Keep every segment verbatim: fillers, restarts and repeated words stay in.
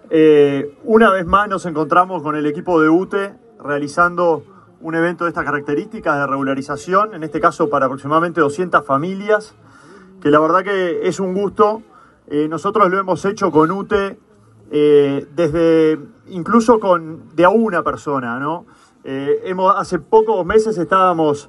Eh, una vez más nos encontramos con el equipo de U T E realizando un evento de estas características de regularización, en este caso para aproximadamente doscientas familias, que la verdad que es un gusto. Eh, nosotros lo hemos hecho con U T E eh, desde, incluso con de a una persona, ¿no? Eh, hemos, hace pocos meses estábamos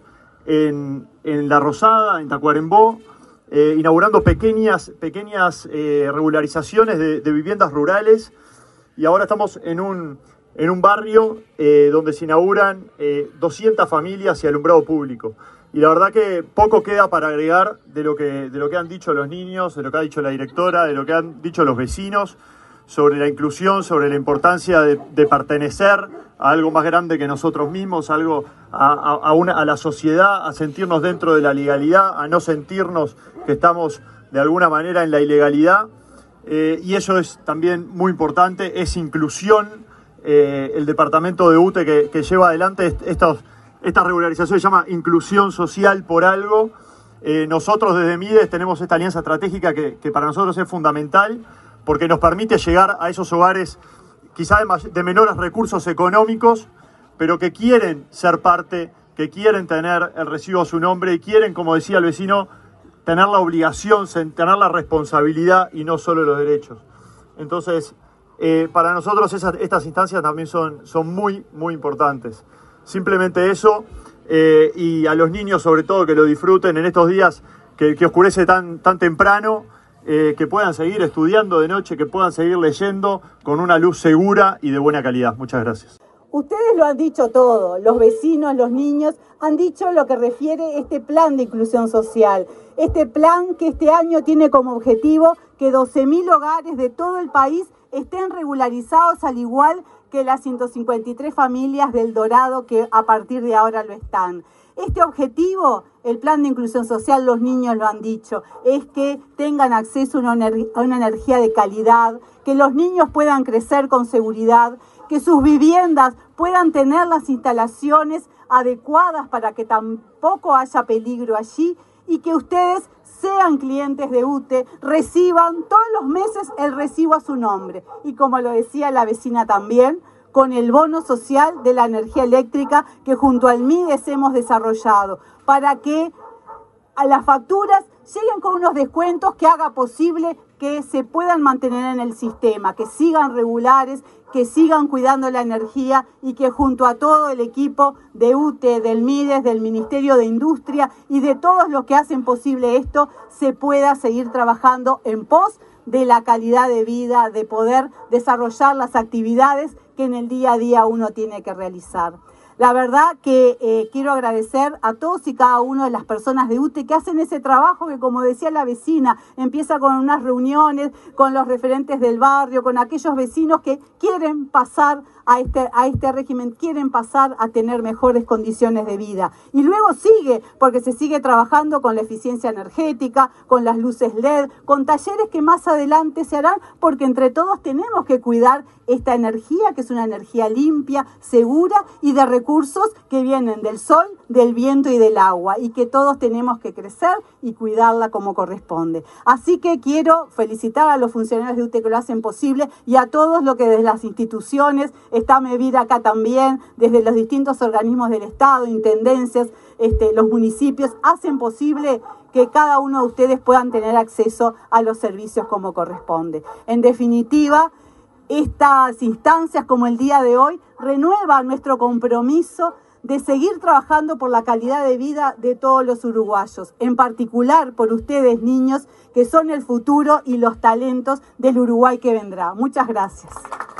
en, en La Rosada, en Tacuarembó, eh, inaugurando pequeñas, pequeñas eh, regularizaciones de, de viviendas rurales, y ahora estamos en un, en un barrio eh, donde se inauguran eh, doscientas familias y alumbrado público. Y la verdad que poco queda para agregar de lo, que, de lo que han dicho los niños, de lo que ha dicho la directora, de lo que han dicho los vecinos, sobre la inclusión, sobre la importancia de, de pertenecer a algo más grande que nosotros mismos, algo a, a, a, una, a la sociedad, a sentirnos dentro de la legalidad, a no sentirnos que estamos de alguna manera en la ilegalidad. Eh, y eso es también muy importante, es inclusión. Eh, el departamento de U T E que, que lleva adelante estos, esta regularización se llama inclusión social por algo. Eh, nosotros desde Mides tenemos esta alianza estratégica que, que para nosotros es fundamental, porque nos permite llegar a esos hogares quizá de, de menores recursos económicos, pero que quieren ser parte, que quieren tener el recibo a su nombre y quieren, como decía el vecino, tener la obligación, tener la responsabilidad y no solo los derechos. Entonces, eh, para nosotros esas, estas instancias también son, son muy, muy importantes. Simplemente eso, eh, y a los niños sobre todo que lo disfruten en estos días que, que oscurece tan, tan temprano, eh, que puedan seguir estudiando de noche, que puedan seguir leyendo con una luz segura y de buena calidad. Muchas gracias. Ustedes lo han dicho todo, los vecinos, los niños, han dicho lo que refiere este plan de inclusión social. Este plan que este año tiene como objetivo que doce mil hogares de todo el país estén regularizados, al igual que las ciento cincuenta y tres familias del Dorado que a partir de ahora lo están. Este objetivo, el plan de inclusión social, los niños lo han dicho, es que tengan acceso a una, a una energía de calidad, que los niños puedan crecer con seguridad, que sus viviendas puedan tener las instalaciones adecuadas para que tampoco haya peligro allí, y que ustedes sean clientes de U T E, reciban todos los meses el recibo a su nombre. Y como lo decía la vecina también, con el bono social de la energía eléctrica que junto al Mides hemos desarrollado, para que a las facturas lleguen con unos descuentos que haga posible que se puedan mantener en el sistema, que sigan regulares, que sigan cuidando la energía, y que junto a todo el equipo de U T E, del Mides, del Ministerio de Industria y de todos los que hacen posible esto, se pueda seguir trabajando en pos de la calidad de vida, de poder desarrollar las actividades que en el día a día uno tiene que realizar. La verdad que eh, quiero agradecer a todos y cada una de las personas de U T E que hacen ese trabajo que, como decía la vecina, empieza con unas reuniones con los referentes del barrio, con aquellos vecinos que quieren pasar a este, a este régimen, quieren pasar a tener mejores condiciones de vida. Y luego sigue, porque se sigue trabajando con la eficiencia energética, con las luces L E D, con talleres que más adelante se harán, porque entre todos tenemos que cuidar esta energía, que es una energía limpia, segura y de recursos que vienen del sol, del viento y del agua, y que todos tenemos que crecer y cuidarla como corresponde. Así que quiero felicitar a los funcionarios de U T E que lo hacen posible, y a todos los que desde las instituciones, está Mevir acá también, desde los distintos organismos del Estado, intendencias, este, los municipios, hacen posible que cada uno de ustedes puedan tener acceso a los servicios como corresponde. En definitiva, estas instancias como el día de hoy renuevan nuestro compromiso de seguir trabajando por la calidad de vida de todos los uruguayos, en particular por ustedes, niños, que son el futuro y los talentos del Uruguay que vendrá. Muchas gracias.